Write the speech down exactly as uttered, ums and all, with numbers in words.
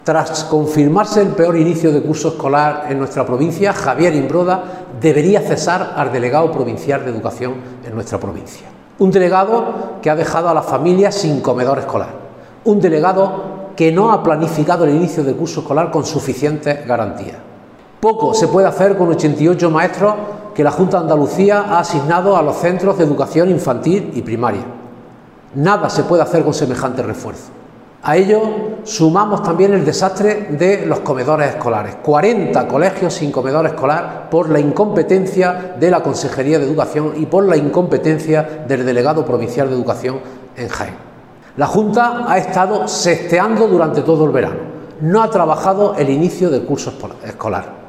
Tras confirmarse el peor inicio de curso escolar en nuestra provincia, Javier Imbroda debería cesar al delegado provincial de Educación en nuestra provincia. Un delegado que ha dejado a las familias sin comedor escolar. Un delegado que no ha planificado el inicio del curso escolar con suficientes garantías. Poco se puede hacer con ochenta y ocho maestros que la Junta de Andalucía ha asignado a los centros de educación infantil y primaria. Nada se puede hacer con semejante refuerzo. A ello sumamos también el desastre de los comedores escolares. cuarenta colegios sin comedor escolar por la incompetencia de la Consejería de Educación y por la incompetencia del delegado provincial de Educación en Jaén. La Junta ha estado sesteando durante todo el verano. No ha trabajado el inicio del curso escolar.